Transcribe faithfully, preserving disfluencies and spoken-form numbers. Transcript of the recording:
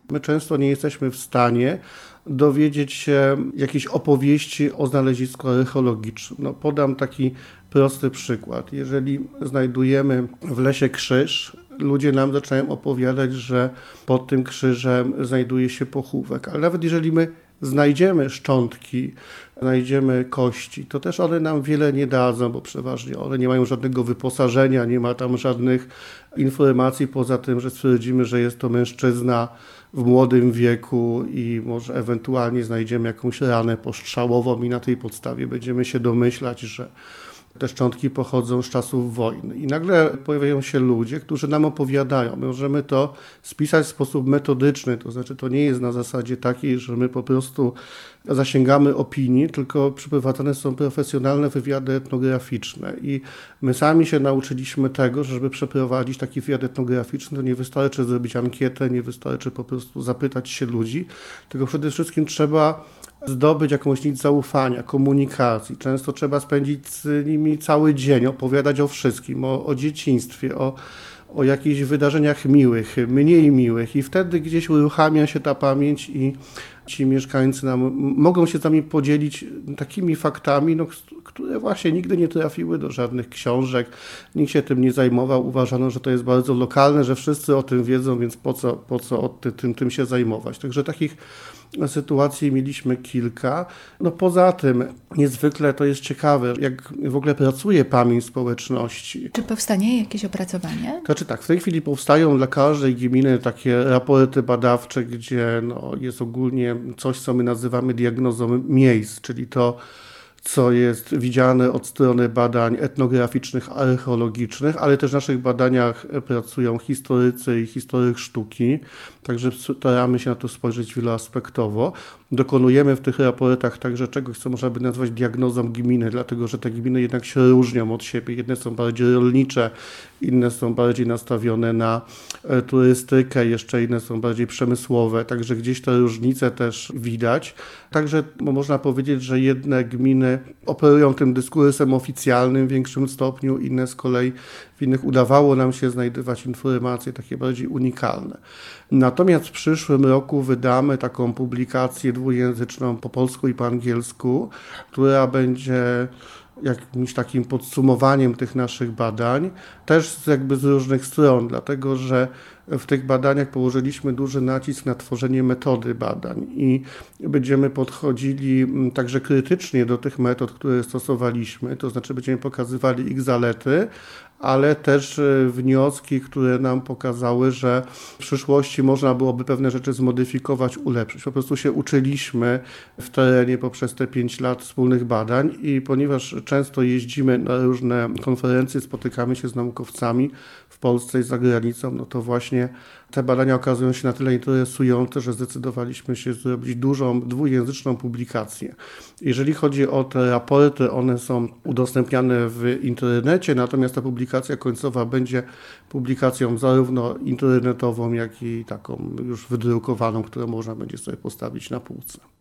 My często nie jesteśmy w stanie dowiedzieć się jakiejś opowieści o znalezisku archeologicznym. No, podam taki prosty przykład. Jeżeli znajdujemy w lesie krzyż, ludzie nam zaczynają opowiadać, że pod tym krzyżem znajduje się pochówek. Ale nawet jeżeli my znajdziemy szczątki, znajdziemy kości, to też one nam wiele nie dadzą, bo przeważnie one nie mają żadnego wyposażenia, nie ma tam żadnych informacji poza tym, że stwierdzimy, że jest to mężczyzna w młodym wieku i może ewentualnie znajdziemy jakąś ranę postrzałową i na tej podstawie będziemy się domyślać, że te szczątki pochodzą z czasów wojny. I nagle pojawiają się ludzie, którzy nam opowiadają. My możemy to spisać w sposób metodyczny, to znaczy to nie jest na zasadzie takiej, że my po prostu zasięgamy opinii, tylko przeprowadzane są profesjonalne wywiady etnograficzne. I my sami się nauczyliśmy tego, że żeby przeprowadzić taki wywiad etnograficzny, to nie wystarczy zrobić ankietę, nie wystarczy po prostu zapytać się ludzi, tylko przede wszystkim trzeba zdobyć jakąś nić zaufania, komunikacji. Często trzeba spędzić z nimi cały dzień, opowiadać o wszystkim, o, o dzieciństwie, o, o jakichś wydarzeniach miłych, mniej miłych i wtedy gdzieś uruchamia się ta pamięć i ci mieszkańcy nam mogą się z nami podzielić takimi faktami, no, które właśnie nigdy nie trafiły do żadnych książek, nikt się tym nie zajmował, uważano, że to jest bardzo lokalne, że wszyscy o tym wiedzą, więc po co, po co tym, tym się zajmować. Także takich sytuacji mieliśmy kilka. No poza tym niezwykle to jest ciekawe, jak w ogóle pracuje pamięć społeczności. Czy powstanie jakieś opracowanie? Znaczy tak, w tej chwili powstają dla każdej gminy takie raporty badawcze, gdzie no, jest ogólnie coś, co my nazywamy diagnozą miejsc, czyli to, co jest widziane od strony badań etnograficznych, archeologicznych, ale też w naszych badaniach pracują historycy i historyk sztuki, także staramy się na to spojrzeć wieloaspektowo. Dokonujemy w tych raportach także czegoś, co można by nazwać diagnozą gminy, dlatego że te gminy jednak się różnią od siebie. Jedne są bardziej rolnicze, inne są bardziej nastawione na turystykę, jeszcze inne są bardziej przemysłowe, także gdzieś te różnice też widać. Także można powiedzieć, że jedne gminy operują tym dyskursem oficjalnym w większym stopniu, inne z kolei w innych udawało nam się znajdywać informacje takie bardziej unikalne. Natomiast w przyszłym roku wydamy taką publikację dwujęzyczną po polsku i po angielsku, która będzie jakimś takim podsumowaniem tych naszych badań, też jakby z różnych stron, dlatego że w tych badaniach położyliśmy duży nacisk na tworzenie metody badań i będziemy podchodzili także krytycznie do tych metod, które stosowaliśmy, to znaczy będziemy pokazywali ich zalety, ale też wnioski, które nam pokazały, że w przyszłości można byłoby pewne rzeczy zmodyfikować, ulepszyć. Po prostu się uczyliśmy w terenie poprzez te pięć lat wspólnych badań i ponieważ często jeździmy na różne konferencje, spotykamy się z naukowcami w Polsce i za granicą, no to właśnie te badania okazują się na tyle interesujące, że zdecydowaliśmy się zrobić dużą, dwujęzyczną publikację. Jeżeli chodzi o te raporty, one są udostępniane w internecie, natomiast ta publikacja końcowa będzie publikacją zarówno internetową, jak i taką już wydrukowaną, którą można będzie sobie postawić na półce.